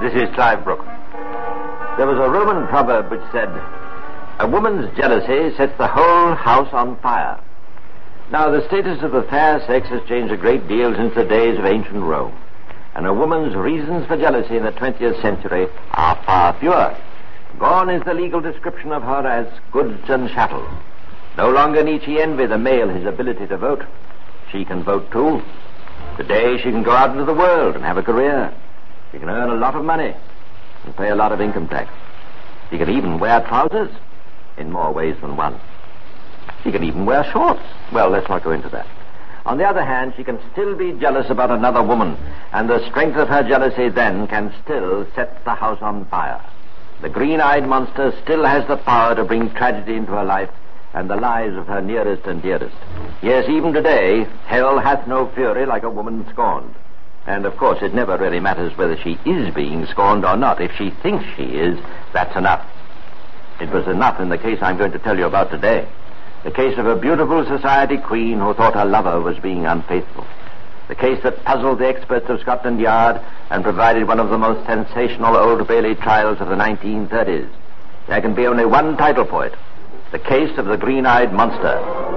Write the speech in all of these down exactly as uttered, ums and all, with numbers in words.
This is Clive Brooke. There was a Roman proverb which said, "A woman's jealousy sets the whole house on fire." Now, the status of the fair sex has changed a great deal since the days of ancient Rome, and a woman's reasons for jealousy in the twentieth century are far fewer. Gone is the legal description of her as goods and chattels. No longer need she envy the male his ability to vote. She can vote too. Today she can go out into the world and have a career. She can earn a lot of money and pay a lot of income tax. She can even wear trousers in more ways than one. She can even wear shorts. Well, let's not go into that. On the other hand, she can still be jealous about another woman, and the strength of her jealousy then can still set the house on fire. The green-eyed monster still has the power to bring tragedy into her life and the lives of her nearest and dearest. Yes, even today, hell hath no fury like a woman scorned. And, of course, it never really matters whether she is being scorned or not. If she thinks she is, that's enough. It was enough in the case I'm going to tell you about today. The case of a beautiful society queen who thought her lover was being unfaithful. The case that puzzled the experts of Scotland Yard and provided one of the most sensational Old Bailey trials of the nineteen thirties. There can be only one title for it. The Case of the Green-Eyed Monster.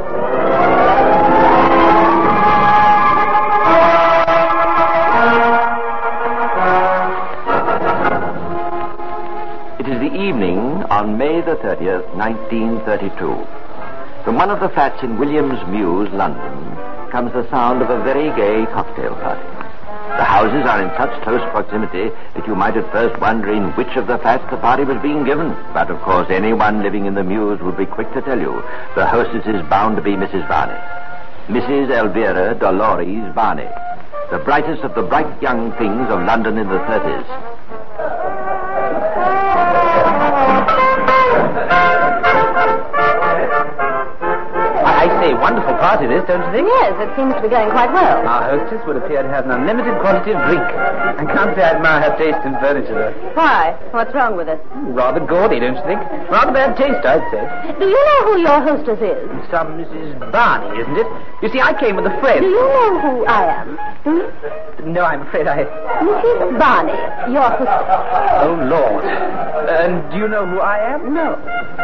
It is the evening on May the thirtieth, nineteen thirty-two. From one of the flats in Williams Mews, London, comes the sound of a very gay cocktail party. The houses are in such close proximity that you might at first wonder in which of the flats the party was being given. But, of course, anyone living in the Mews would be quick to tell you the hostess is bound to be Missus Varney. Missus Elvira Dolores Varney, the brightest of the bright young things of London in the thirties. I say, wonderful party this, don't you think? Yes, it seems to be going quite well. Our hostess would appear to have an unlimited quantity of drink. I can't say I admire her taste in furniture, though. Why? What's wrong with it? Rather gaudy, don't you think? Rather bad taste, I'd say. Do you know who your hostess is? Some Missus Barney, isn't it? You see, I came with a friend. Do you know who I am? Hmm? No, I'm afraid I... Missus Barney, your hostess. Oh, Lord. Uh, and do you know who I am? No.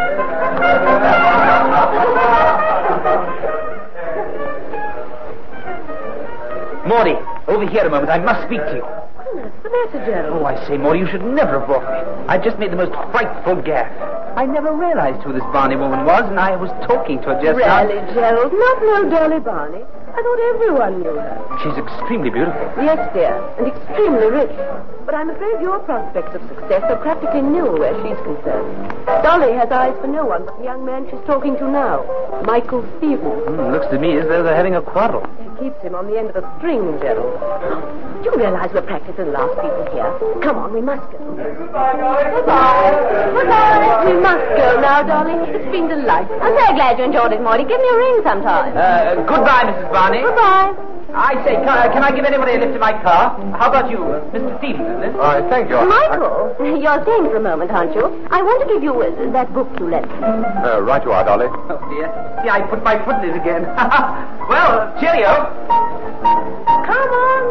Morty, over here a moment. I must speak to you. What's the matter, Gerald? Oh, I say, Morty, you should never have brought me. I just made the most frightful gaffe. I never realized who this Barney woman was, and I was talking to her just now. Really, Gerald? Not know Dolly Barney? I thought everyone knew her. She's extremely beautiful. Yes, dear, and extremely rich. But I'm afraid your prospects of success are practically nil where she's concerned. Dolly has eyes for no one but the young man she's talking to now, Michael Stevens. Mm, looks to me as though they're having a quarrel. She keeps him on the end of a string, Gerald. Do you realize we're practically the last people here? Come on, we must go. Goodbye, Dolly. Goodbye. Goodbye. We must go now, Dolly. It's been delightful. I'm very glad you enjoyed it, Morty. Give me a ring sometime. Uh, goodbye, Missus Barney. Goodbye. I say, can I, can I give anybody a lift in my car? How about you, uh, Mister Stevens, isn't it? All right, thank you. Michael, I... you're staying for a moment, aren't you? I want to give you uh, that book you lent me. Uh, right you are, Dolly. Oh, dear. See, I put my foot in it again. Well, cheerio. Come on,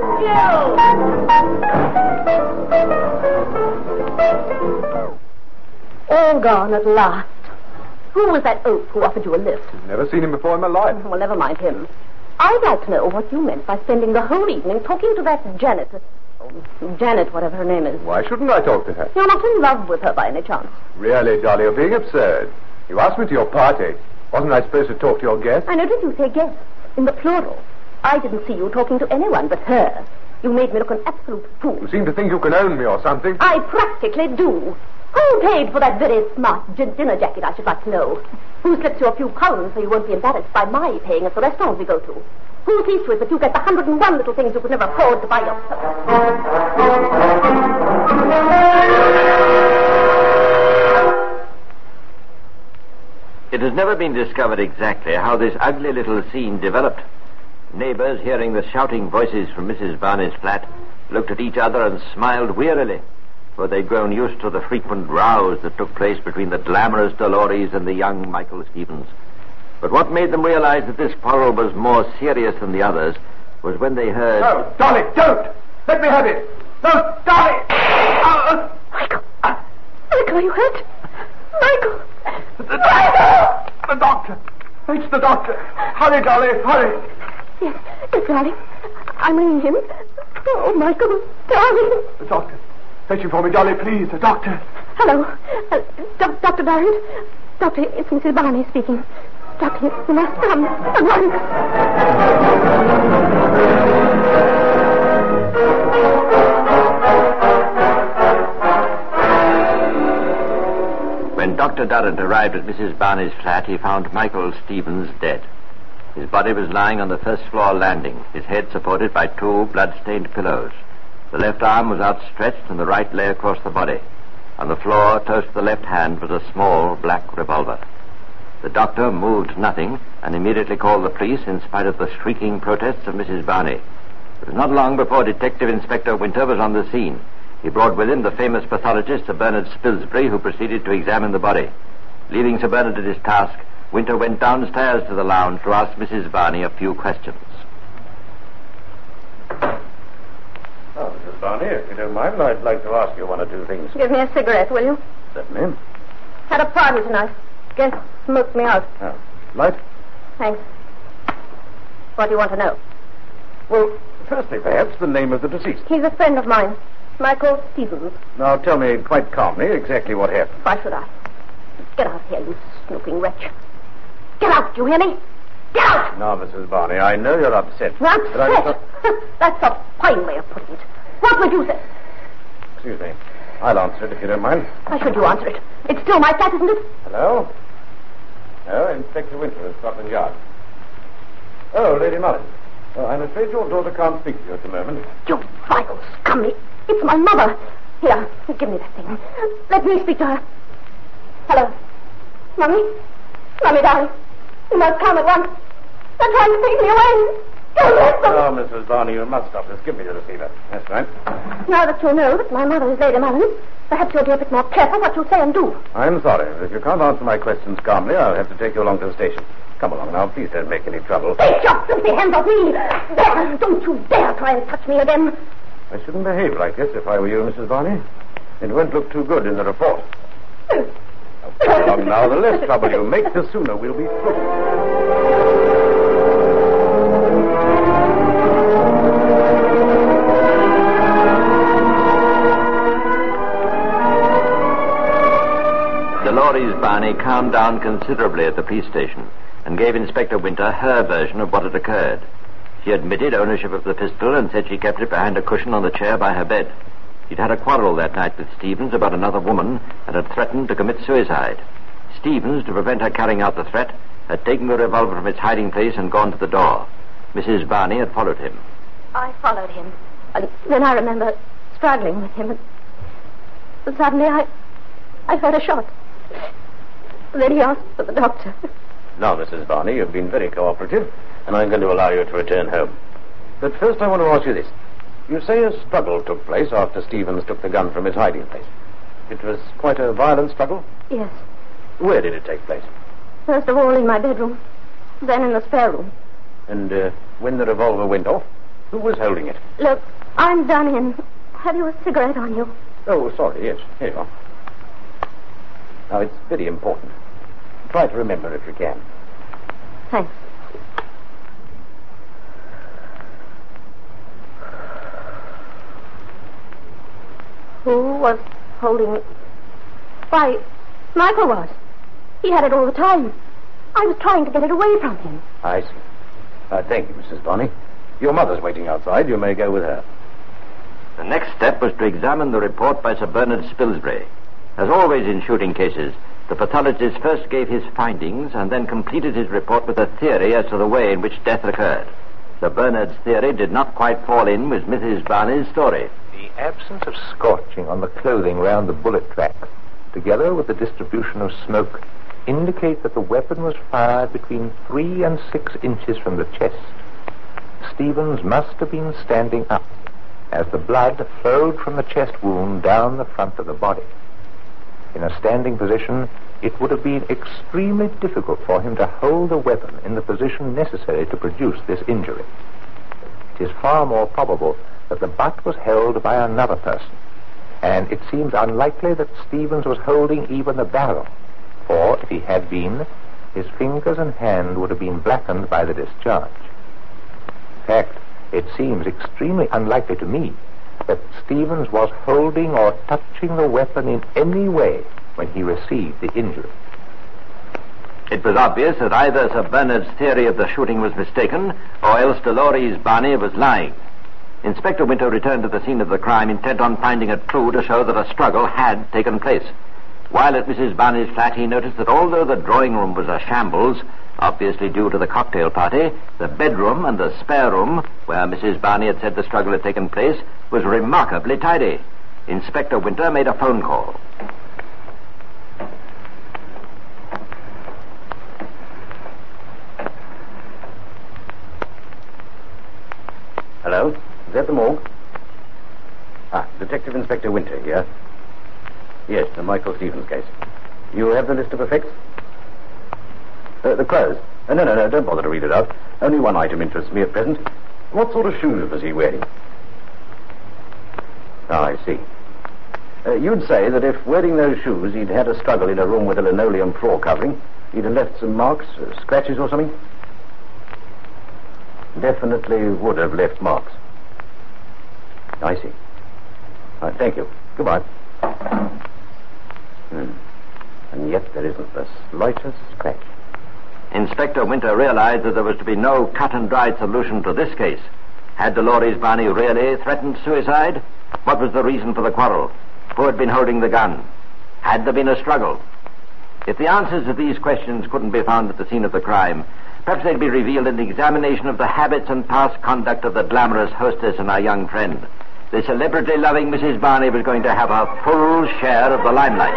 Joe. All gone at last. Who was that oaf who offered you a lift? Never seen him before in my life. Well, never mind him. I'd like to know what you meant by spending the whole evening talking to that Janet. Oh, Janet, whatever her name is. Why shouldn't I talk to her? You're not in love with her by any chance. Really, Dolly, you're being absurd. You asked me to your party. Wasn't I supposed to talk to your guest? I noticed you say guest, in the plural. I didn't see you talking to anyone but her. You made me look an absolute fool. You seem to think you can own me or something. I practically do. Who paid for that very smart gin- dinner jacket, I should like to know? Who slips you a few pounds so you won't be embarrassed by my paying at the restaurant we go to? Who sees to it that you get the hundred and one little things you could never afford to buy yourself? It has never been discovered exactly how this ugly little scene developed. Neighbors, hearing the shouting voices from Missus Barney's flat, looked at each other and smiled wearily, for they'd grown used to the frequent rows that took place between the glamorous Dolores and the young Michael Stevens. But what made them realize that this quarrel was more serious than the others was when they heard... No, Dolly, don't! Let me have it! No, Dolly! Oh, Are you hurt? Michael! The, Michael! The doctor! It's the doctor! Hurry, Dolly, hurry! Yes, yes, darling. I'm ringing him. Oh, Michael, darling. The doctor. Fetch him for me, Dolly, please. The doctor. Hello. Uh, doc- Doctor Barrett. Doctor, it's Missus Barney speaking. Doctor, you must come at once. When Doctor Durrant arrived at Missus Barney's flat, he found Michael Stevens dead. His body was lying on the first floor landing, his head supported by two blood-stained pillows. The left arm was outstretched and the right lay across the body. On the floor, close to the left hand, was a small black revolver. The doctor moved nothing and immediately called the police in spite of the shrieking protests of Missus Barney. It was not long before Detective Inspector Winter was on the scene. He brought with him the famous pathologist, Sir Bernard Spilsbury, who proceeded to examine the body. Leaving Sir Bernard at his task, Winter went downstairs to the lounge to ask Missus Barney a few questions. Oh, Missus Barney, if you don't mind, I'd like to ask you one or two things. Give me a cigarette, will you? Certainly. Had a party tonight. Guest smoked me out. Oh, light? Thanks. What do you want to know? Well, firstly, perhaps, the name of the deceased. He's a friend of mine, Michael Stevens. Now, tell me quite calmly exactly what happened. Why should I? Get out here, you snooping wretch. Get out, do you hear me? Get out! Now, Missus Barney, I know you're upset. Upset? But I thought... That's a fine way of putting it. What would you say? Excuse me. I'll answer it if you don't mind. Why should you answer it? It's still my flat, isn't it? Hello? Oh, Inspector Winter of Scotland Yard. Oh, Lady Mullen. Oh, I'm afraid your daughter can't speak to you at the moment. You vile scummy. It's my mother. Here, give me that thing. Let me speak to her. Hello. Mummy? Mummy, darling. You must come at once. They're trying to take me away. Don't let them. Oh, Missus Barney, you must stop this. Give me the receiver. That's right. Now that you know that my mother is Lady Mullen, perhaps you'll be a bit more careful what you say and do. I'm sorry, but if you can't answer my questions calmly, I'll have to take you along to the station. Come along now. Please don't make any trouble. Take your filthy hands off me. There, don't you dare try and touch me again. I shouldn't behave like this if I were you, Missus Barney. It won't look too good in the report. Now, come along now. The less trouble you make, the sooner we'll be through. Dolores Barney calmed down considerably at the police station and gave Inspector Winter her version of what had occurred. She admitted ownership of the pistol and said she kept it behind a cushion on the chair by her bed. She'd had a quarrel that night with Stevens about another woman and had threatened to commit suicide. Stevens, to prevent her carrying out the threat, had taken the revolver from its hiding place and gone to the door. Missus Barney had followed him. I followed him. And then I remember struggling with him. And, and suddenly I... I heard a shot. Then he asked for the doctor. Now, Missus Barney, you've been very cooperative, and I'm going to allow you to return home. But first I want to ask you this. You say a struggle took place after Stevens took the gun from his hiding place. It was quite a violent struggle? Yes. Where did it take place? First of all in my bedroom, then in the spare room. And uh, when the revolver went off, who was holding it? Look, I'm done in. Have you a cigarette on you? Oh, sorry, yes. Here you are. Now, it's very important. Try to remember if you can. Thanks. Who was holding it? Why, Michael was. He had it all the time. I was trying to get it away from him. I see. Uh, thank you, Missus Barney. Your mother's waiting outside. You may go with her. The next step was to examine the report by Sir Bernard Spilsbury. As always in shooting cases, the pathologist first gave his findings and then completed his report with a theory as to the way in which death occurred. Sir Bernard's theory did not quite fall in with Missus Barney's story. The absence of scorching on the clothing round the bullet tracks, together with the distribution of smoke, indicate that the weapon was fired between three and six inches from the chest. Stevens must have been standing up, as the blood flowed from the chest wound down the front of the body. In a standing position, it would have been extremely difficult for him to hold the weapon in the position necessary to produce this injury. It is far more probable that the butt was held by another person. and it seems unlikely that Stevens was holding even the barrel, for if he had been, his fingers and hand would have been blackened by the discharge. In fact, it seems extremely unlikely to me that Stevens was holding or touching the weapon in any way when he received the injury. It was obvious that either Sir Bernard's theory of the shooting was mistaken, or else Dolores Barney was lying. Inspector Winter returned to the scene of the crime, intent on finding a clue to show that a struggle had taken place. While at Missus Barney's flat, he noticed that although the drawing room was a shambles, obviously due to the cocktail party, the bedroom and the spare room, where Missus Barney had said the struggle had taken place, was remarkably tidy. Inspector Winter made a phone call. Hello? Is that the morgue? Ah, Detective Inspector Winter here. Yes, the Michael Stevens case. You have the list of effects? Uh, the clothes. Uh, no, no, no, don't bother to read it out. Only one item interests me at present. What sort of shoes was he wearing? Ah, I see. Uh, you'd say that if wearing those shoes he'd had a struggle in a room with a linoleum floor covering, he'd have left some marks, uh, scratches or something? Definitely would have left marks. I see. Right, thank you. Goodbye. Hmm. And yet there isn't the slightest scratch. Inspector Winter realized that there was to be no cut-and-dried solution to this case. Had Dolores Barney really threatened suicide? What was the reason for the quarrel? Who had been holding the gun? Had there been a struggle? If the answers to these questions couldn't be found at the scene of the crime, perhaps they'd be revealed in the examination of the habits and past conduct of the glamorous hostess and our young friend. The celebrity-loving Missus Barney was going to have her full share of the limelight.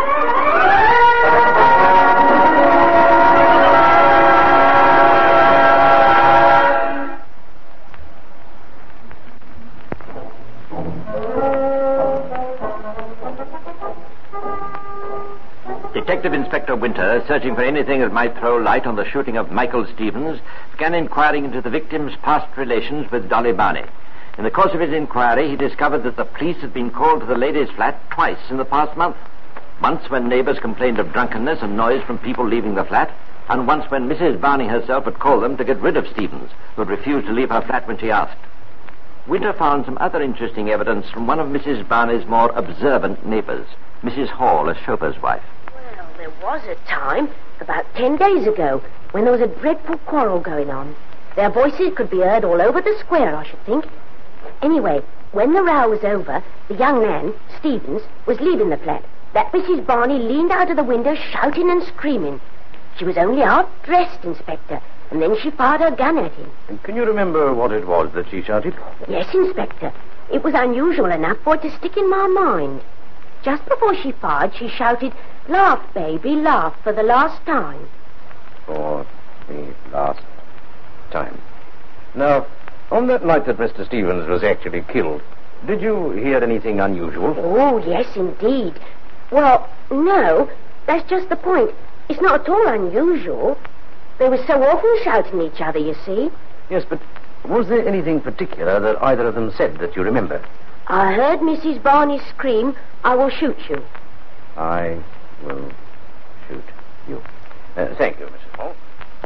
Detective Inspector Winter, searching for anything that might throw light on the shooting of Michael Stevens, began inquiring into the victim's past relations with Dolly Barney. In the course of his inquiry, he discovered that the police had been called to the lady's flat twice in the past month. Once when neighbors complained of drunkenness and noise from people leaving the flat, and once when Missus Barney herself had called them to get rid of Stevens, who had refused to leave her flat when she asked. Winter found some other interesting evidence from one of Missus Barney's more observant neighbors, Missus Hall, a chauffeur's wife. Well, there was a time, about ten days ago, when there was a dreadful quarrel going on. Their voices could be heard all over the square, I should think. Anyway, when the row was over, the young man, Stevens, was leaving the flat. That Missus Barney leaned out of the window shouting and screaming. She was only half-dressed, Inspector, and then she fired her gun at him. And can you remember what it was that she shouted? Yes, Inspector. It was unusual enough for it to stick in my mind. Just before she fired, she shouted, "Laugh, baby, laugh for the last time." For the last time. Now, on that night that Mister Stevens was actually killed, did you hear anything unusual? Oh, yes, indeed. Well, no, that's just the point. It's not at all unusual. They were so often shouting at each other, you see. Yes, but was there anything particular that either of them said that you remember? I heard Missus Barney scream, "I will shoot you." I will shoot you. Uh, thank you, Missus Hall.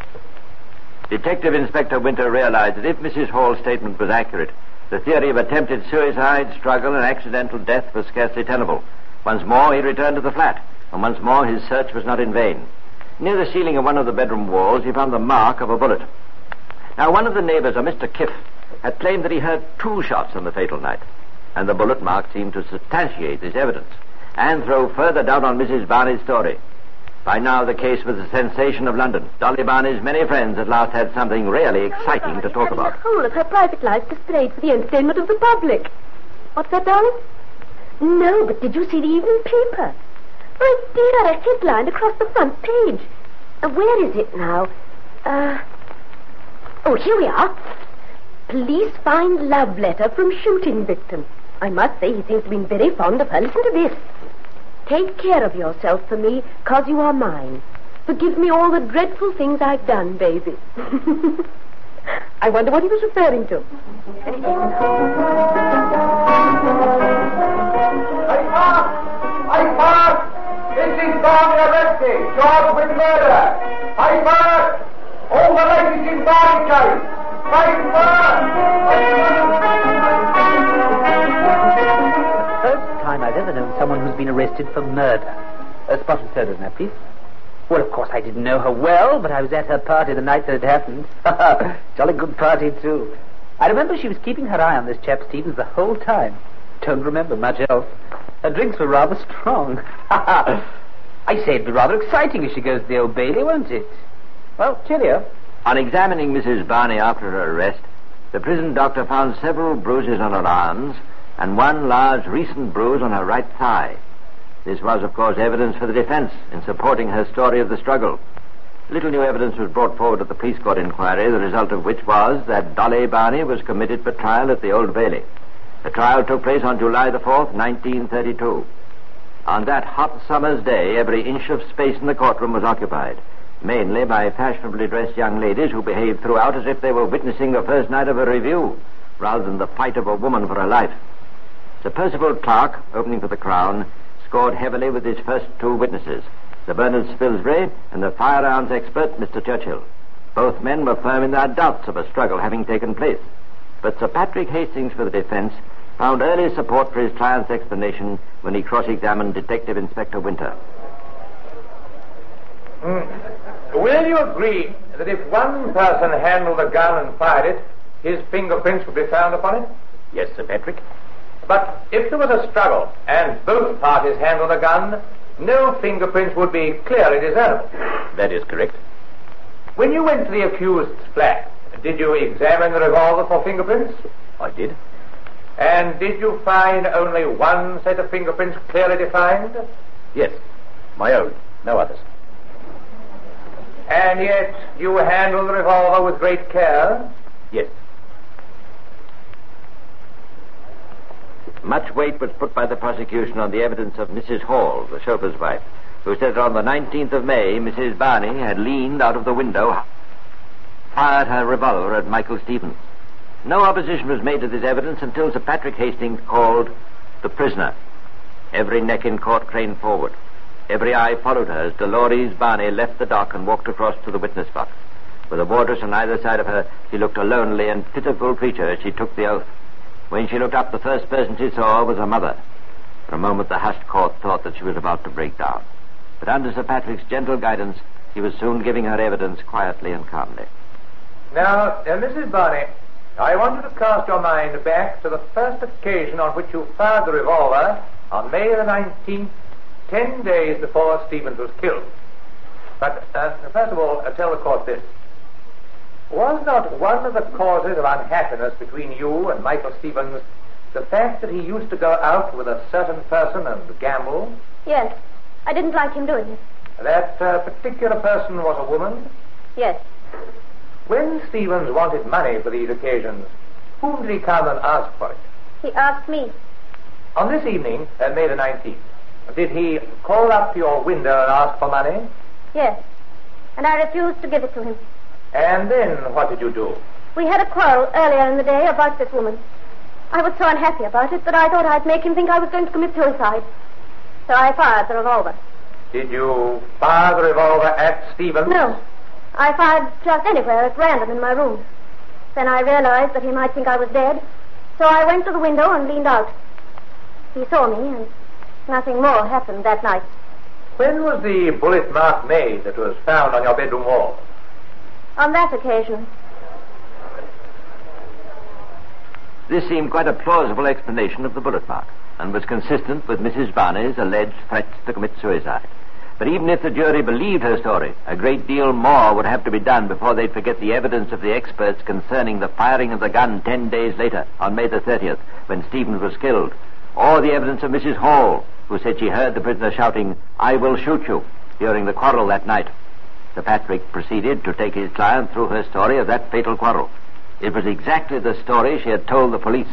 Detective Inspector Winter realized that if Missus Hall's statement was accurate, the theory of attempted suicide, struggle, and accidental death was scarcely tenable. Once more, he returned to the flat, and once more his search was not in vain. Near the ceiling of one of the bedroom walls, he found the mark of a bullet. Now, one of the neighbors, a Mister Kiff, had claimed that he heard two shots on the fatal night, and the bullet mark seemed to substantiate this evidence and throw further doubt on Missus Barney's story. By now, the case was the sensation of London. Dolly Barney's many friends at last had something really exciting to talk about. The whole of her private life displayed for the entertainment of the public. What's that, darling? No, but did you see the evening paper? My dear, a headline across the front page. Uh, where is it now? Uh, oh, here we are. Police find love letter from shooting victim. I must say he seems to be very fond of her. Listen to this. Take care of yourself for me, 'cause you are mine. Forgive me all the dreadful things I've done, baby. I wonder what he was referring to. Hey, High Park! Missus Barney arrested, charged with murder. High Park! All the ladies in Barney case. High Park! First time I've ever known someone who's been arrested for murder. A spotted soda now, please. Well, of course, I didn't know her well, but I was at her party the night that it happened. Jolly good party, too. I remember she was keeping her eye on this chap Stevens the whole time. Don't remember much else. Her drinks were rather strong. I say it'd be rather exciting if she goes to the Old Bailey, won't it? Well, cheerio. On examining Missus Barney after her arrest, the prison doctor found several bruises on her arms and one large recent bruise on her right thigh. This was, of course, evidence for the defense in supporting her story of the struggle. Little new evidence was brought forward at the police court inquiry, the result of which was that Dolly Barney was committed for trial at the Old Bailey. The trial took place on July the fourth, nineteen thirty-two. On that hot summer's day, every inch of space in the courtroom was occupied, mainly by fashionably dressed young ladies who behaved throughout as if they were witnessing the first night of a review, rather than the fight of a woman for her life. Sir Percival Clark, opening for the Crown, scored heavily with his first two witnesses, Sir Bernard Spilsbury and the firearms expert, Mister Churchill. Both men were firm in their doubts of a struggle having taken place. But Sir Patrick Hastings for the defense found early support for his client's explanation when he cross-examined Detective Inspector Winter. Mm. Will you agree that if one person handled a gun and fired it, his fingerprints would be found upon it? Yes, Sir Patrick. But if there was a struggle and both parties handled a gun, no fingerprints would be clearly discernible. That is correct. When you went to the accused's flat, did you examine the revolver for fingerprints? I did. And did you find only one set of fingerprints clearly defined? Yes, my own, no others. And yet you handled the revolver with great care? Yes. Much weight was put by the prosecution on the evidence of Missus Hall, the chauffeur's wife, who said that on the nineteenth of May, Missus Barney had leaned out of the window, fired her revolver at Michael Stevens. No opposition was made to this evidence until Sir Patrick Hastings called the prisoner. Every neck in court craned forward. Every eye followed her as Dolores Barney left the dock and walked across to the witness box. With a wardress on either side of her, she looked a lonely and pitiful creature as she took the oath. When she looked up, the first person she saw was her mother. For a moment, the hushed court thought that she was about to break down. But under Sir Patrick's gentle guidance, he was soon giving her evidence quietly and calmly. Now, uh, Missus Barney, I want you to cast your mind back to the first occasion on which you fired the revolver on May the nineteenth, ten days before Stevens was killed. But, uh, first of all, uh, tell the court this. Was not one of the causes of unhappiness between you and Michael Stevens the fact that he used to go out with a certain person and gamble? Yes. I didn't like him doing it. That uh, particular person was a woman? Yes. When Stevens wanted money for these occasions, whom did he come and ask for it? He asked me. On this evening, uh, May the nineteenth, did he call up to your window and ask for money? Yes. And I refused to give it to him. And then what did you do? We had a quarrel earlier in the day about this woman. I was so unhappy about it that I thought I'd make him think I was going to commit suicide. So I fired the revolver. Did you fire the revolver at Stevens? No. I fired just anywhere at random in my room. Then I realized that he might think I was dead, so I went to the window and leaned out. He saw me, and nothing more happened that night. When was the bullet mark made that was found on your bedroom wall? On that occasion. This seemed quite a plausible explanation of the bullet mark, and was consistent with Missus Barney's alleged threats to commit suicide. But even if the jury believed her story, a great deal more would have to be done before they'd forget the evidence of the experts concerning the firing of the gun ten days later, on May the thirtieth, when Stevens was killed, or the evidence of Missus Hall, who said she heard the prisoner shouting, "I will shoot you," during the quarrel that night. Sir Patrick proceeded to take his client through her story of that fatal quarrel. It was exactly the story she had told the police.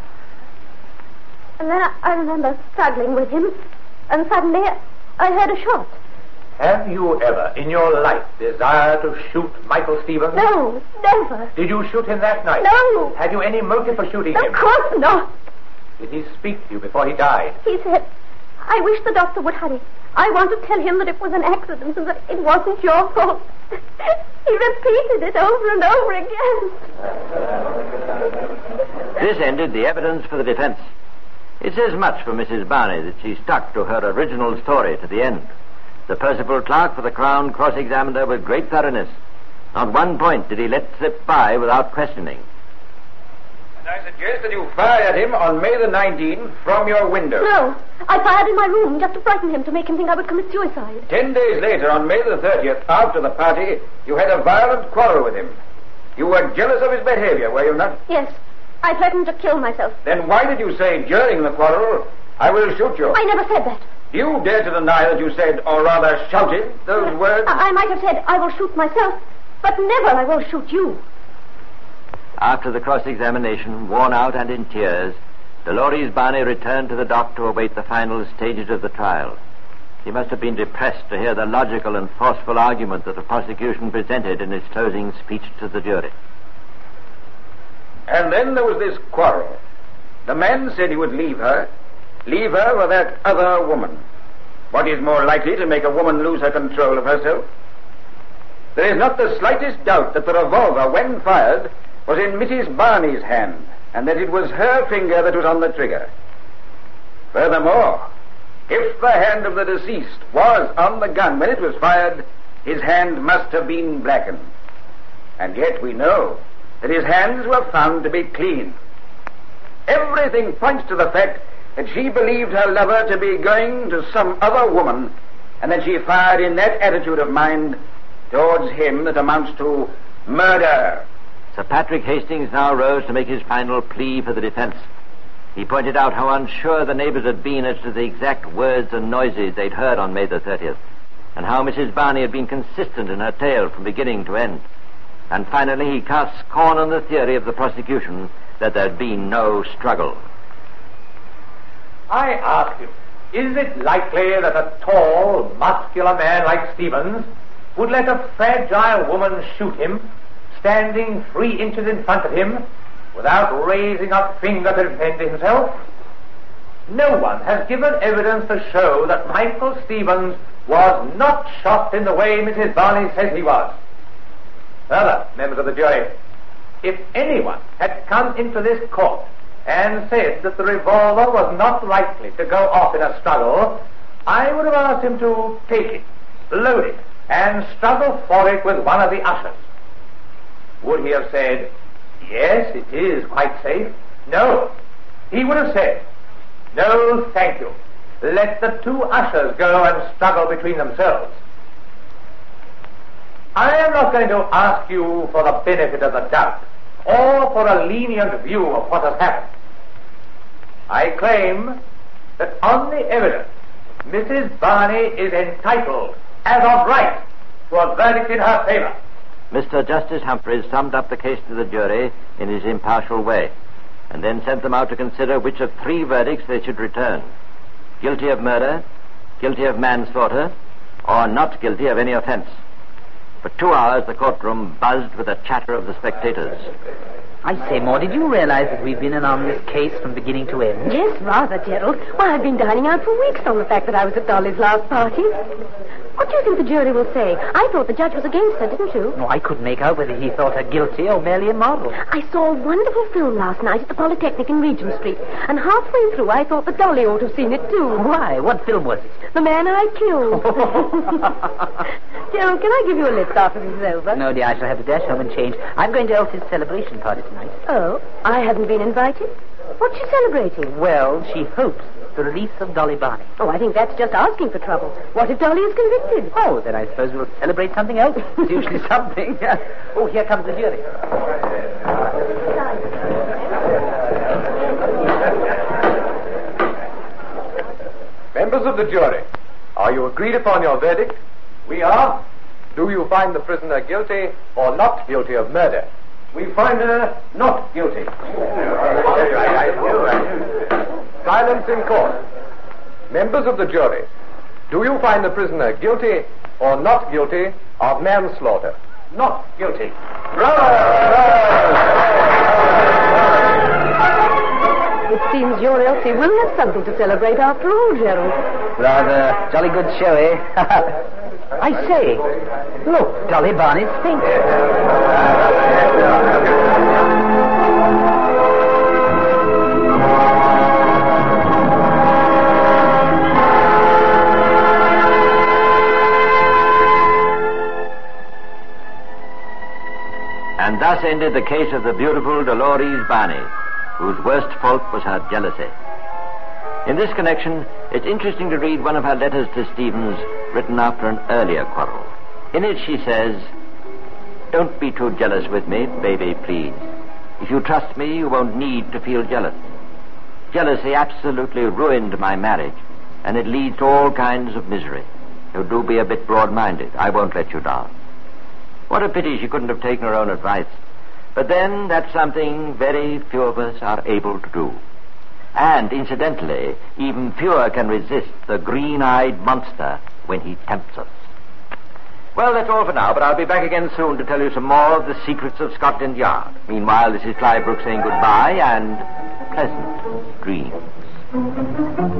And then I, I remember struggling with him, and suddenly I, I heard a shot. Have you ever, in your life, desired to shoot Michael Stevens? No, never. Did you shoot him that night? No. Had you any motive for shooting Of him? course not. Did he speak to you before he died? He said, I wish the doctor would hurry. I want to tell him that it was an accident and that it wasn't your fault. He repeated it over and over again. This ended the evidence for the defense. It says much for Missus Barney that she stuck to her original story to the end. The Percival clerk for the Crown cross-examined her with great thoroughness. Not one point did he let slip by without questioning. I suggest that you fire at him on May the nineteenth from your window. No, I fired in my room just to frighten him, to make him think I would commit suicide. Ten days later, on May the thirtieth, after the party, you had a violent quarrel with him. You were jealous of his behavior, were you not? Yes, I threatened to kill myself. Then why did you say during the quarrel, I will shoot you? I never said that. Do you dare to deny that you said, or rather shouted, those words? I, I might have said, I will shoot myself, but never I will shoot you. After the cross-examination, worn out and in tears, Dolores Barney returned to the dock to await the final stages of the trial. She must have been depressed to hear the logical and forceful argument that the prosecution presented in its closing speech to the jury. And then there was this quarrel. The man said he would leave her, leave her for that other woman. What is more likely to make a woman lose her control of herself? There is not the slightest doubt that the revolver, when fired, was in Missus Barney's hand, and that it was her finger that was on the trigger. Furthermore, if the hand of the deceased was on the gun when it was fired, his hand must have been blackened. And yet we know that his hands were found to be clean. Everything points to the fact that she believed her lover to be going to some other woman, and that she fired in that attitude of mind towards him that amounts to murder. Sir Patrick Hastings now rose to make his final plea for the defense. He pointed out how unsure the neighbors had been as to the exact words and noises they'd heard on May the thirtieth, and how Missus Barney had been consistent in her tale from beginning to end. And finally he cast scorn on the theory of the prosecution that there'd been no struggle. I ask you, is it likely that a tall, muscular man like Stevens would let a fragile woman shoot him, standing three inches in front of him, without raising a finger to defend himself? No one has given evidence to show that Michael Stevens was not shot in the way Missus Barney says he was. Further, members of the jury, if anyone had come into this court and said that the revolver was not likely to go off in a struggle, I would have asked him to take it, load it, and struggle for it with one of the ushers. Would he have said, yes, it is quite safe? No. He would have said, no, thank you. Let the two ushers go and struggle between themselves. I am not going to ask you for the benefit of the doubt, or for a lenient view of what has happened. I claim that on the evidence, Missus Barney is entitled, as of right, to a verdict in her favor. Mister Justice Humphreys summed up the case to the jury in his impartial way, and then sent them out to consider which of three verdicts they should return: guilty of murder, guilty of manslaughter, or not guilty of any offense. For two hours the courtroom buzzed with the chatter of the spectators. I say, Maud, did you realize that we've been in on this case from beginning to end? Yes, rather, Gerald. Why, I've been dining out for weeks on the fact that I was at Dolly's last party. What do you think the jury will say? I thought the judge was against her, didn't you? No, I couldn't make out whether he thought her guilty or merely immoral. I saw a wonderful film last night at the Polytechnic in Regent Street, and halfway through I thought that Dolly ought to have seen it too. Why? What film was it? The Man I Killed. Gerald, can I give you a lift after this is over? No, dear, I shall have to dash home and change. I'm going to Elsie's celebration party tonight. Oh, I haven't been invited? What's she celebrating? Well, she hopes the release of Dolly Barney. Oh, I think that's just asking for trouble. What if Dolly is convicted? Oh, then I suppose we'll celebrate something else. It's usually something. Oh, here comes the jury. Members of the jury, are you agreed upon your verdict? We are. Do you find the prisoner guilty or not guilty of murder? We find her not guilty. Silence in court. Members of the jury, do you find the prisoner guilty or not guilty of manslaughter? Not guilty. Bravo! It seems your Elsie will have something to celebrate after all, Gerald. Rather jolly good show, eh? I say, look, Dolly, Barney's fainted. And thus ended the case of the beautiful Dolores Barney, whose worst fault was her jealousy. In this connection, it's interesting to read one of her letters to Stevens, written after an earlier quarrel. In it she says, "Don't be too jealous with me, baby, please. If you trust me, you won't need to feel jealous. Jealousy absolutely ruined my marriage, and it leads to all kinds of misery. So do be a bit broad-minded. I won't let you down." What a pity she couldn't have taken her own advice. But then, that's something very few of us are able to do. And, incidentally, even fewer can resist the green-eyed monster when he tempts us. Well, that's all for now, but I'll be back again soon to tell you some more of the secrets of Scotland Yard. Meanwhile, this is Clive Brooks saying goodbye and pleasant dreams.